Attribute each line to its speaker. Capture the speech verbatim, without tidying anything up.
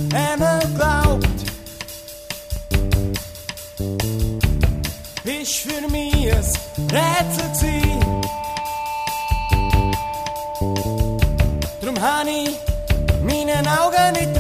Speaker 1: Engel glaubt, ist für mich ein Rätsel gewesen. Drum habe ich meinen Augen nicht